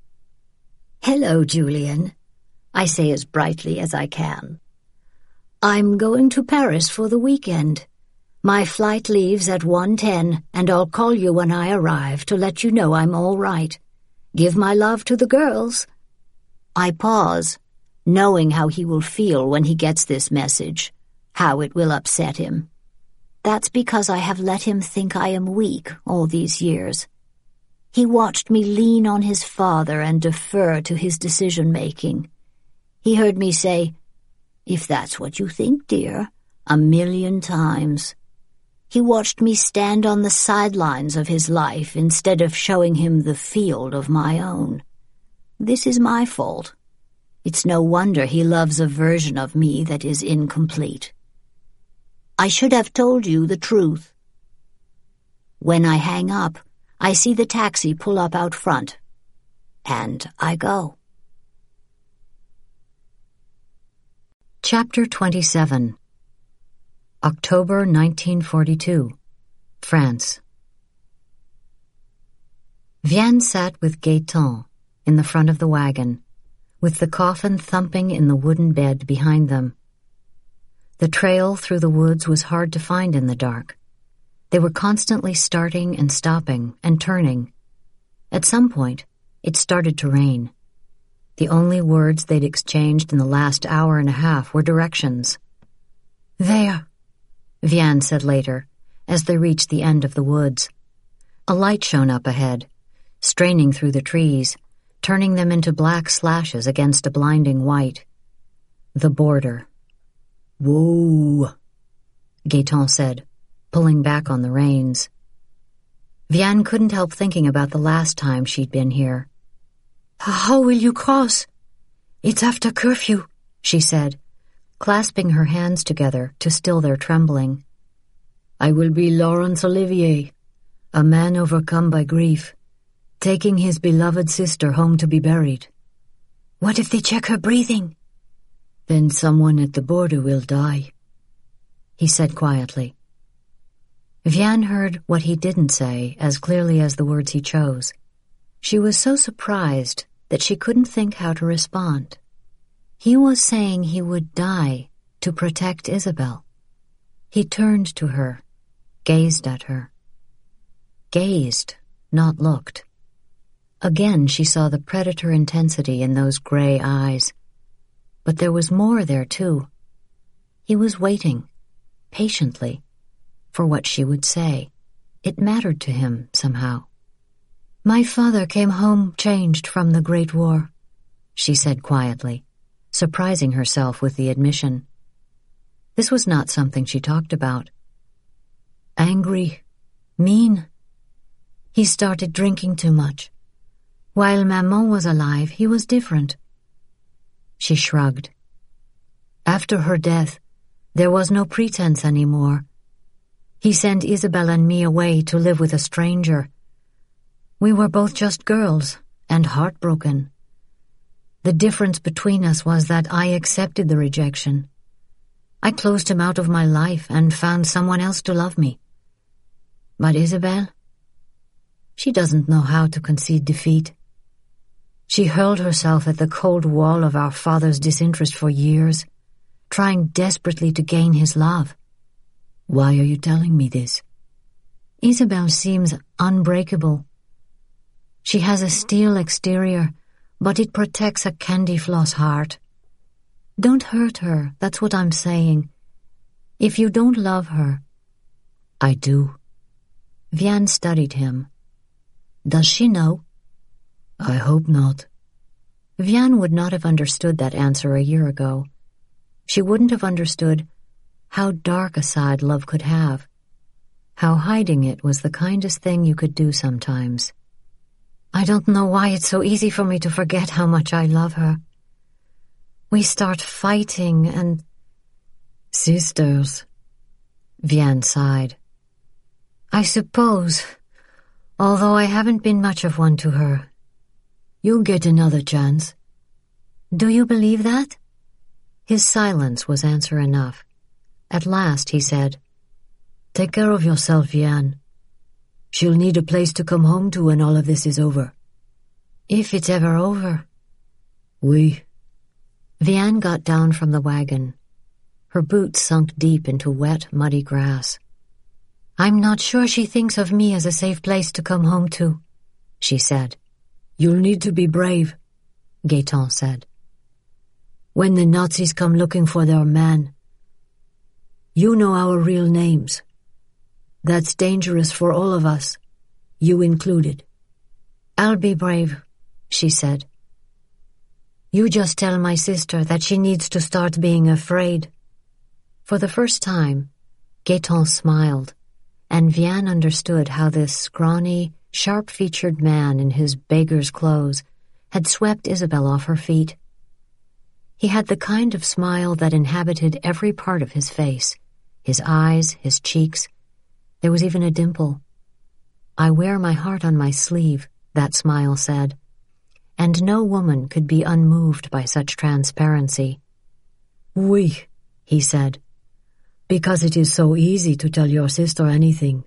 "Hello, Julian," I say as brightly as I can. "I'm going to Paris for the weekend. My flight leaves at 1:10, and I'll call you when I arrive to let you know I'm all right. Give my love to the girls." I pause, knowing how he will feel when he gets this message, how it will upset him. That's because I have let him think I am weak all these years. He watched me lean on his father and defer to his decision-making. He heard me say, "If that's what you think, dear," 1,000,000 times. He watched me stand on the sidelines of his life instead of showing him the field of my own. This is my fault. It's no wonder he loves a version of me that is incomplete. I should have told you the truth. When I hang up, I see the taxi pull up out front, and I go. Chapter 27. October 1942, France. Vianne sat with Gaëtan in the front of the wagon, with the coffin thumping in the wooden bed behind them. The trail through the woods was hard to find in the dark. They were constantly starting and stopping and turning. At some point, it started to rain. The only words they'd exchanged in the last hour and a half were directions. "There," Vianne said later, as they reached the end of the woods. A light shone up ahead, straining through the trees, turning them into black slashes against a blinding white. The border. "Whoa," Gaëtan said, pulling back on the reins. Vianne couldn't help thinking about the last time she'd been here. "How will you cross? It's after curfew," she said, clasping her hands together to still their trembling. I will be Laurence Olivier, a man overcome by grief, taking his beloved sister home to be buried. What if they check her breathing? Then someone at the border will die, he said quietly. Vianne heard what he didn't say as clearly as the words he chose. She was so surprised that she couldn't think how to respond. He was saying he would die to protect Isabelle. He turned to her, gazed at her. Gazed, not looked. Again she saw the predator intensity in those gray eyes. But there was more there, too. He was waiting, patiently, for what she would say. It mattered to him, somehow. My father came home changed from the Great War, she said quietly, surprising herself with the admission. This was not something she talked about. Angry, mean. He started drinking too much. While Maman was alive, he was different. She shrugged. After her death, there was no pretense anymore. He sent Isabelle and me away to live with a stranger. We were both just girls and heartbroken. The difference between us was that I accepted the rejection. I closed him out of my life and found someone else to love me. But Isabelle, she doesn't know how to concede defeat. She hurled herself at the cold wall of our father's disinterest for years, trying desperately to gain his love. Why are you telling me this? Isabelle seems unbreakable. She has a steel exterior, but it protects a candy floss heart. Don't hurt her, that's what I'm saying. If you don't love her... I do. Vianne studied him. Does she know? I hope not. Vianne would not have understood that answer a year ago. She wouldn't have understood how dark a side love could have, how hiding it was the kindest thing you could do sometimes. I don't know why it's so easy for me to forget how much I love her. We start fighting and... Sisters, Vianne sighed. I suppose, although I haven't been much of one to her. You'll get another chance. Do you believe that? His silence was answer enough. At last he said, Take care of yourself, Vianne. She'll need a place to come home to when all of this is over. If it's ever over. Oui. Vianne got down from the wagon. Her boots sunk deep into wet, muddy grass. I'm not sure she thinks of me as a safe place to come home to, she said. You'll need to be brave, Gaëtan said. When the Nazis come looking for their man, you know our real names. That's dangerous for all of us, you included. I'll be brave, she said. You just tell my sister that she needs to start being afraid. For the first time, Gaëtan smiled, and Vianne understood how this scrawny, sharp-featured man in his beggar's clothes had swept Isabelle off her feet. He had the kind of smile that inhabited every part of his face, his eyes, his cheeks. There was even a dimple. I wear my heart on my sleeve, that smile said, and no woman could be unmoved by such transparency. Oui, he said, because it is so easy to tell your sister anything.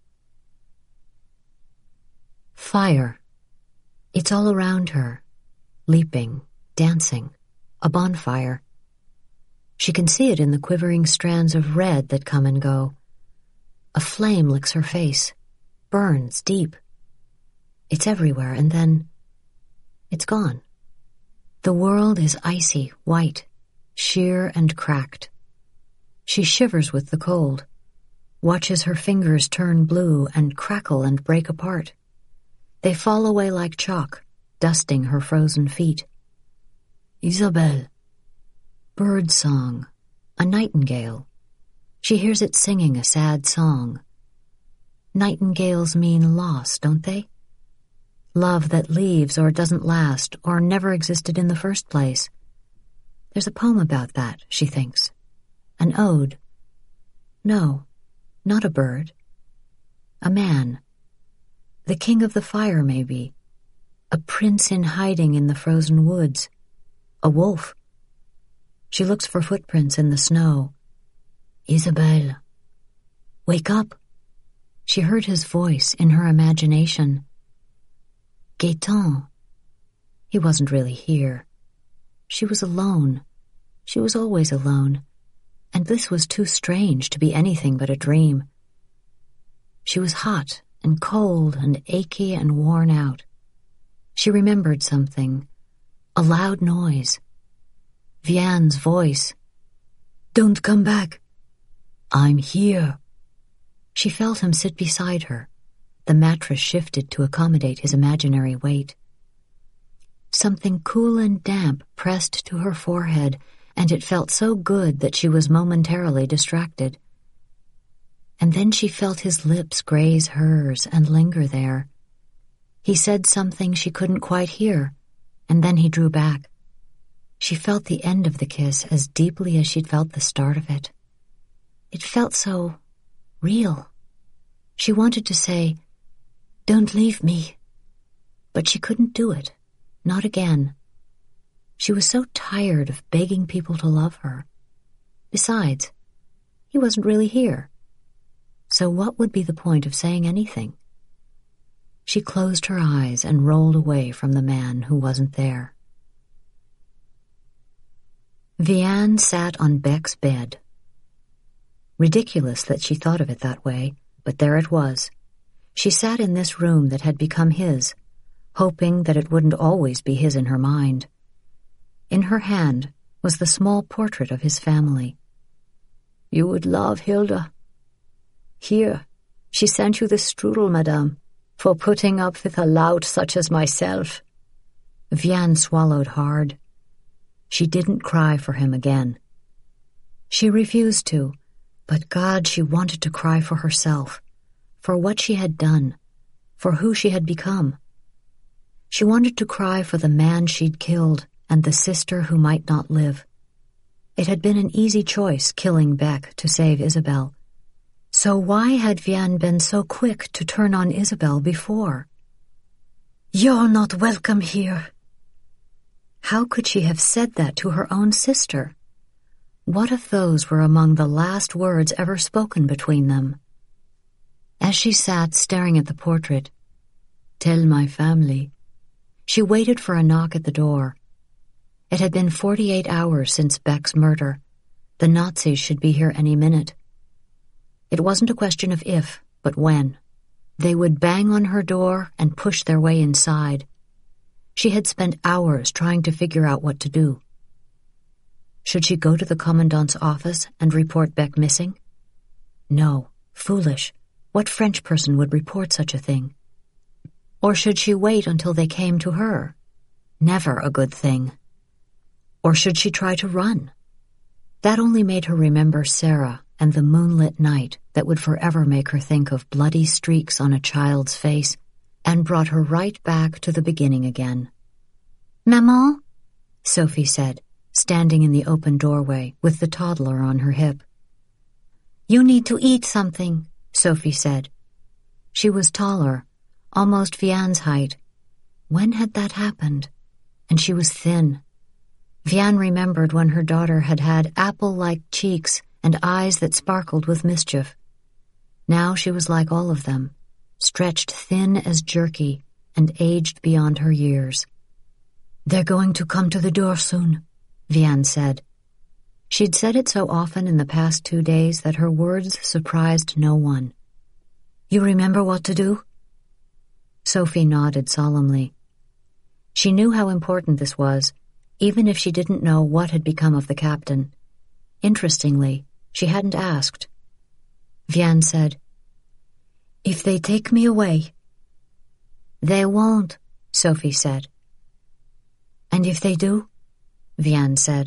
Fire. It's all around her, leaping, dancing, a bonfire. She can see it in the quivering strands of red that come and go. A flame licks her face, burns deep. It's everywhere, and then it's gone. The world is icy, white, sheer and cracked. She shivers with the cold, watches her fingers turn blue and crackle and break apart. They fall away like chalk, dusting her frozen feet. Isabelle. Bird song, a nightingale. She hears it singing a sad song. Nightingales mean loss, don't they? Love that leaves or doesn't last or never existed in the first place. There's a poem about that, she thinks. An ode. No, Not a bird. A man. The king of the fire, maybe. A prince in hiding in the frozen woods. A wolf. She looks for footprints in the snow. Isabelle. Wake up. She heard his voice in her imagination. Gaëtan. He wasn't really here. She was alone. She was always alone. And this was too strange to be anything but a dream. She was hot and cold and achy and worn out. She remembered something. A loud noise. Vianne's voice. Don't come back. I'm here. She felt him sit beside her. The mattress shifted to accommodate his imaginary weight. Something cool and damp pressed to her forehead, and it felt so good that she was momentarily distracted. And then she felt his lips graze hers and linger there. He said something she couldn't quite hear, and then he drew back. She felt the end of the kiss as deeply as she'd felt the start of it. It felt so real. She wanted to say, "Don't leave me," but she couldn't do it, not again. She was so tired of begging people to love her. Besides, he wasn't really here. So what would be the point of saying anything? She closed her eyes and rolled away from the man who wasn't there. Vianne sat on Beck's bed. Ridiculous that she thought of it that way, but there it was. She sat in this room that had become his, hoping that it wouldn't always be his in her mind. In her hand was the small portrait of his family. "You would love Hilda. Here, she sent you this strudel, madame, for putting up with a lout such as myself." Vianne swallowed hard. She didn't cry for him again. She refused to, but God, she wanted to cry for herself, for what she had done, for who she had become. She wanted to cry for the man she'd killed and the sister who might not live. It had been an easy choice killing Beck to save Isabelle. So why had Vianne been so quick to turn on Isabelle before? "You're not welcome here." How could she have said that to her own sister? What if those were among the last words ever spoken between them? As she sat staring at the portrait, "Tell my family," she waited for a knock at the door. It had been 48 hours since Beck's murder. The Nazis should be here any minute. It wasn't a question of if, but when. They would bang on her door and push their way inside. She had spent hours trying to figure out what to do. Should she go to the commandant's office and report Beck missing? No, foolish. What French person would report such a thing? Or should she wait until they came to her? Never a good thing. Or should she try to run? That only made her remember Sarah and the moonlit night that would forever make her think of bloody streaks on a child's face, and brought her right back to the beginning again. "Maman?" Sophie said, standing in the open doorway with the toddler on her hip. "You need to eat something," Sophie said. She was taller, almost Vianne's height. When had that happened? And she was thin. Vianne remembered when her daughter had had apple-like cheeks and eyes that sparkled with mischief. Now she was like all of them, stretched thin as jerky and aged beyond her years. "They're going to come to the door soon," Vianne said. She'd said it so often in the past 2 days that her words surprised no one. "You remember what to do?" Sophie nodded solemnly. She knew how important this was, even if she didn't know what had become of the captain. Interestingly, she hadn't asked. Vianne said, "If they take me away." "They won't," Sophie said. "And if they do?" Vianne said.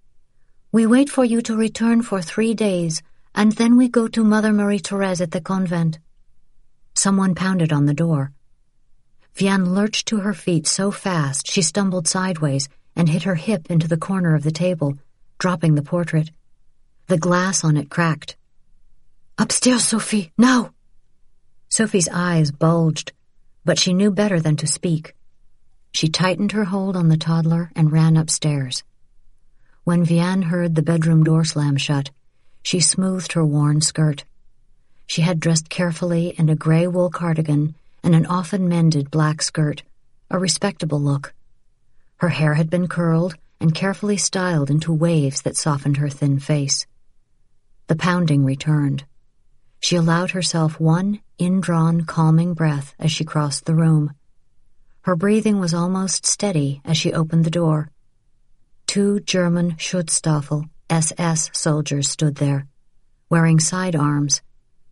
"We wait for you to return for 3 days, and then we go to Mother Marie-Thérèse at the convent." Someone pounded on the door. Vianne lurched to her feet so fast she stumbled sideways and hit her hip into the corner of the table, dropping the portrait. The glass on it cracked. Upstairs, Sophie, now! Sophie's eyes bulged, but she knew better than to speak. She tightened her hold on the toddler and ran upstairs. When Vianne heard the bedroom door slam shut, she smoothed her worn skirt. She had dressed carefully in a gray wool cardigan and an often mended black skirt, a respectable look. Her hair had been curled and carefully styled into waves that softened her thin face. The pounding returned. She allowed herself one indrawn, calming breath as she crossed the room. Her breathing was almost steady as she opened the door. 2 German Schutzstaffel SS soldiers stood there, wearing sidearms.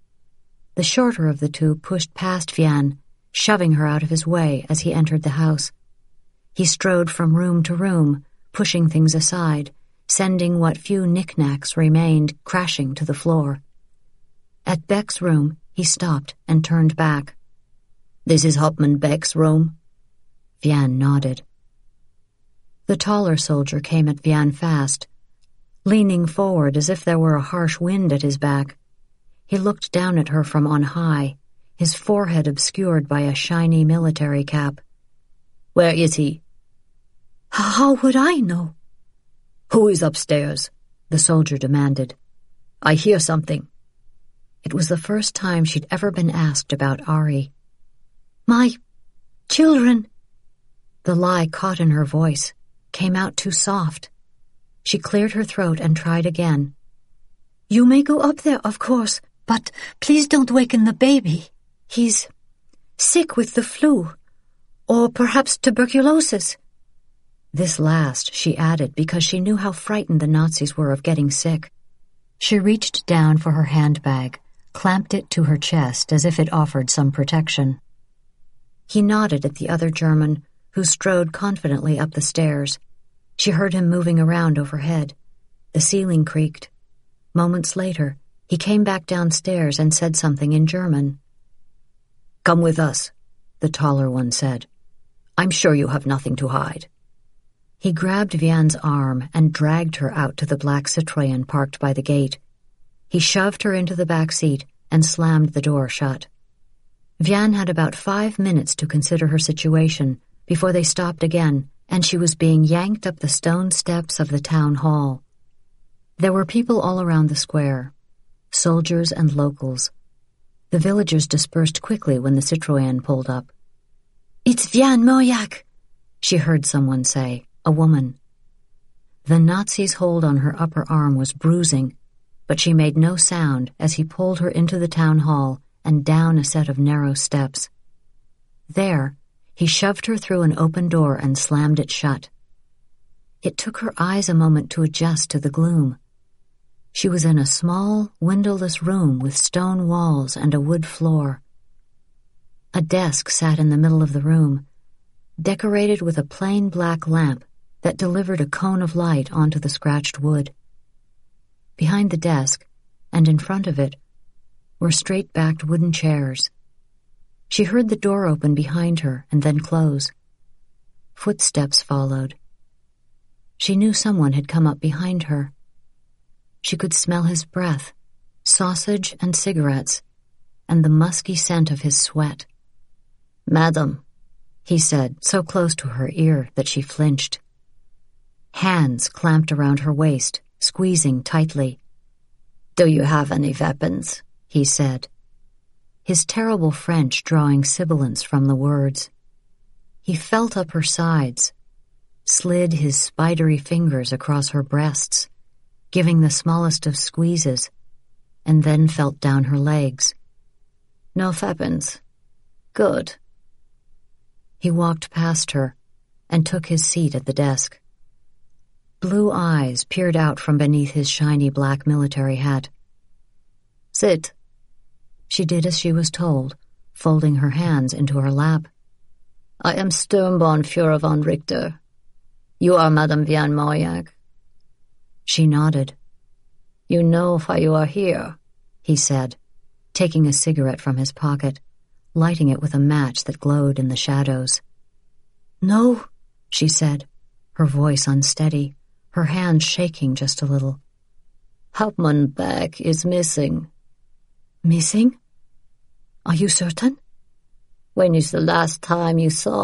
The shorter of the two pushed past Vianne, shoving her out of his way as he entered the house. He strode from room to room, pushing things aside, sending what few knickknacks remained crashing to the floor. At Beck's room, he stopped and turned back. "This is Hauptmann Beck's room?" Vianne nodded. The taller soldier came at Vianne fast, leaning forward as if there were a harsh wind at his back. He looked down at her from on high, his forehead obscured by a shiny military cap. "Where is he?" How would I know? "Who is upstairs?" the soldier demanded. "I hear something." It was the first time she'd ever been asked about Ari. My children. The lie caught in her voice, came out too soft. She cleared her throat and tried again. You may go up there, of course, but please don't waken the baby. He's sick with the flu, or perhaps tuberculosis. This last she added because she knew how frightened the Nazis were of getting sick. She reached down for her handbag, clamped it to her chest as if it offered some protection. He nodded at the other German, who strode confidently up the stairs. She heard him moving around overhead. The ceiling creaked. Moments later, he came back downstairs and said something in German. "Come with us," the taller one said. "I'm sure you have nothing to hide." He grabbed Vianne's arm and dragged her out to the black Citroën parked by the gate. He shoved her into the back seat and slammed the door shut. Vianne had about 5 minutes to consider her situation before they stopped again, and she was being yanked up the stone steps of the town hall. There were people all around the square, soldiers and locals. The villagers dispersed quickly when the Citroën pulled up. "It's Vianne Mauriac," she heard someone say, a woman. The Nazi's hold on her upper arm was bruising, but she made no sound as he pulled her into the town hall and down a set of narrow steps. There, he shoved her through an open door and slammed it shut. It took her eyes a moment to adjust to the gloom. She was in a small, windowless room with stone walls and a wood floor. A desk sat in the middle of the room, decorated with a plain black lamp that delivered a cone of light onto the scratched wood. Behind the desk, and in front of it, were straight-backed wooden chairs. She heard the door open behind her and then close. Footsteps followed. She knew someone had come up behind her. She could smell his breath, sausage and cigarettes, and the musky scent of his sweat. "Madam," he said, so close to her ear that she flinched. Hands clamped around her waist, squeezing tightly. "Do you have any weapons?" he said, his terrible French drawing sibilance from the words. He felt up her sides, slid his spidery fingers across her breasts, giving the smallest of squeezes, and then felt down her legs. "No weapons. Good." He walked past her and took his seat at the desk. Blue eyes peered out from beneath his shiny black military hat. "Sit." She did as she was told, folding her hands into her lap. "I am Sturmbannführer von Richter. You are Madame Vianne Mauriac." She nodded. "You know why you are here," he said, taking a cigarette from his pocket, lighting it with a match that glowed in the shadows. "No," she said, her voice unsteady, her hands shaking just a little. "Hauptmann Beck is missing." Missing? Are you certain? When is the last time you saw